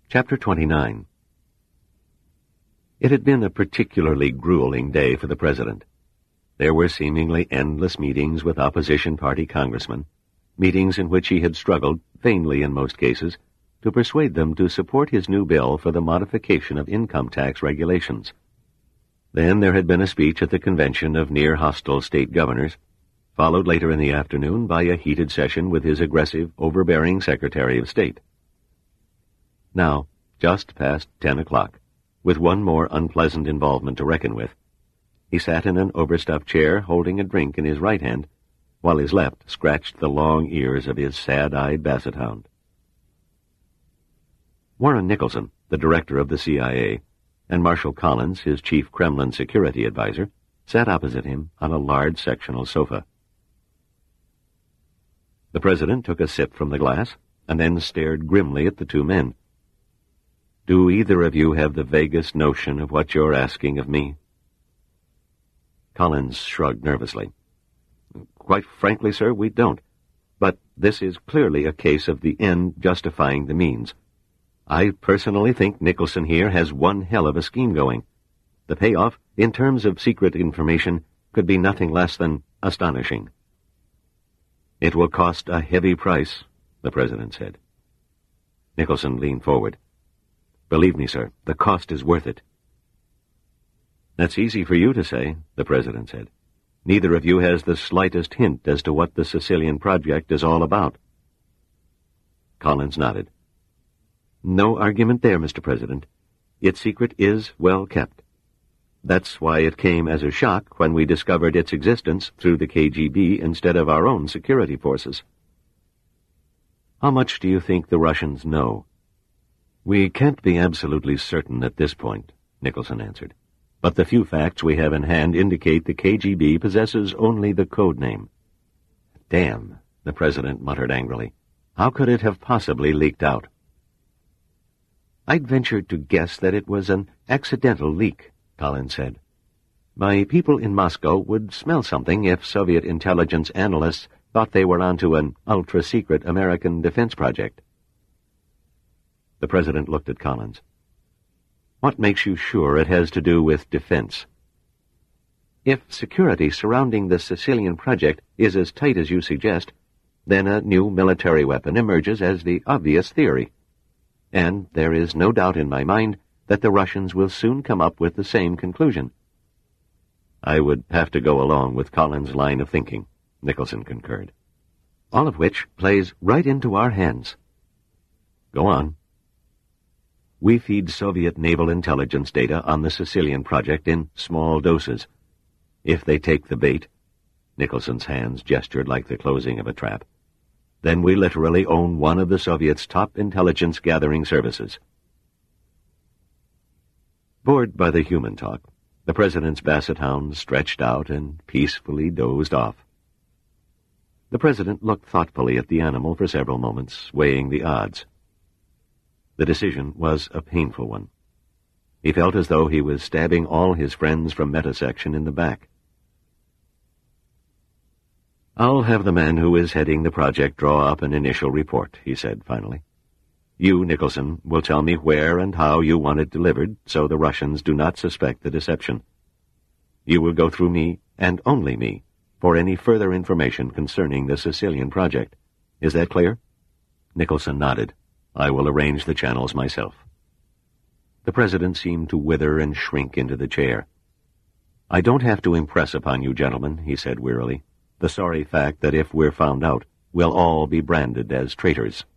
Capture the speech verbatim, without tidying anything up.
Chapter twenty-nine. It had been a particularly grueling day for the president. There were seemingly endless meetings with opposition party congressmen, meetings in which he had struggled, vainly in most cases, to persuade them to support his new bill for the modification of income tax regulations. Then there had been a speech at the convention of near-hostile state governors, followed later in the afternoon by a heated session with his aggressive, overbearing Secretary of State. Now, just past ten o'clock, with one more unpleasant involvement to reckon with, he sat in an overstuffed chair holding a drink in his right hand, while his left scratched the long ears of his sad-eyed basset hound. Warren Nicholson, the director of the C I A, and Marshal Collins, his chief Kremlin security advisor, sat opposite him on a large sectional sofa. The president took a sip from the glass, and then stared grimly at the two men. "Do either of you have the vaguest notion of what you're asking of me?" Collins shrugged nervously. "Quite frankly, sir, we don't. But this is clearly a case of the end justifying the means. I personally think Nicholson here has one hell of a scheme going. The payoff, in terms of secret information, could be nothing less than astonishing." "It will cost a heavy price," the president said. Nicholson leaned forward. "Believe me, sir, the cost is worth it." "That's easy for you to say," the president said. "Neither of you has the slightest hint as to what the Sicilian project is all about." Collins nodded. "No argument there, Mister President. Its secret is well kept. That's why it came as a shock when we discovered its existence through the K G B instead of our own security forces." "How much do you think the Russians know?" "We can't be absolutely certain at this point," Nicholson answered. "But the few facts we have in hand indicate the K G B possesses only the code name." "Damn," the president muttered angrily. "How could it have possibly leaked out?" "I'd venture to guess that it was an accidental leak," Collins said. "My people in Moscow would smell something if Soviet intelligence analysts thought they were onto an ultra-secret American defense project." The president looked at Collins. "What makes you sure it has to do with defense?" "If security surrounding the Sicilian project is as tight as you suggest, then a new military weapon emerges as the obvious theory. And there is no doubt in my mind that the Russians will soon come up with the same conclusion." "I would have to go along with Collins' line of thinking," Nicholson concurred. "All of which plays right into our hands." "Go on." "We feed Soviet naval intelligence data on the Sicilian project in small doses. If they take the bait," Nicholson's hands gestured like the closing of a trap, "then we literally own one of the Soviets' top intelligence-gathering services." Bored by the human talk, the president's basset hound stretched out and peacefully dozed off. The president looked thoughtfully at the animal for several moments, weighing the odds. The decision was a painful one. He felt as though he was stabbing all his friends from Metasection in the back. "I'll have the man who is heading the project draw up an initial report," he said finally. "You, Nicholson, will tell me where and how you want it delivered so the Russians do not suspect the deception. You will go through me, and only me, for any further information concerning the Sicilian project. Is that clear?" Nicholson nodded. "I will arrange the channels myself." The president seemed to wither and shrink into the chair. "I don't have to impress upon you, gentlemen," he said wearily, "the sorry fact that if we're found out, we'll all be branded as traitors."